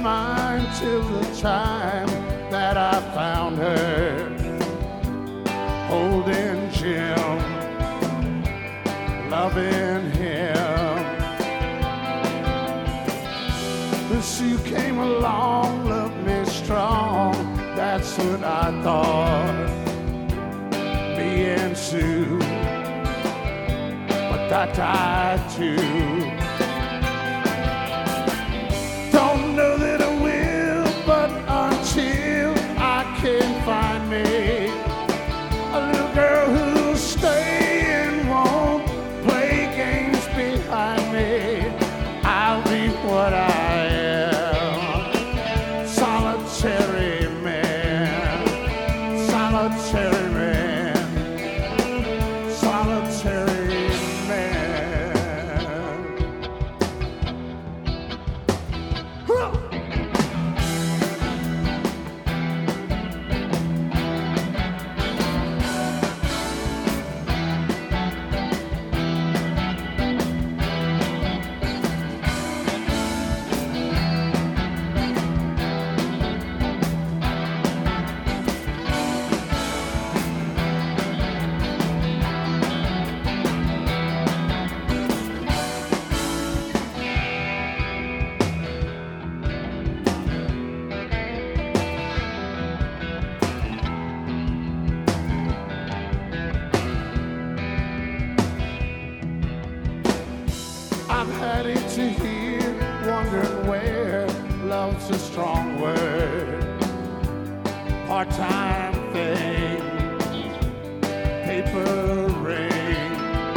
mine till the time that I found her holding Jim, loving him. Sue came along, loved me strong, that's what I thought, me and Sue, but that died too. Don't know that I will, but until I can find me a little girl who'll stay and won't play games behind me, I'll be what I am, solitary man, solitary man, solitary man. Huh. I'm heading to here, wondering where love's a strong word, part-time thing, paper ring.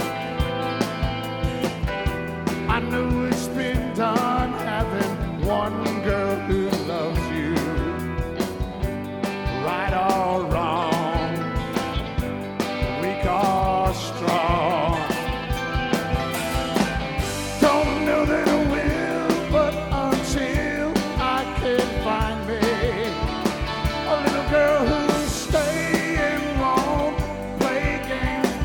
I know it's been done having one girl who loves you, right or wrong, weak or strong. That I will, but until I can find me a little girl who'll stay and won't play games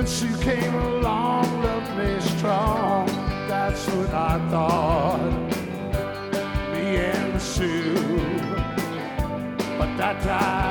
Sue came along, loved me strong. That's what I thought, me and Sue. But that time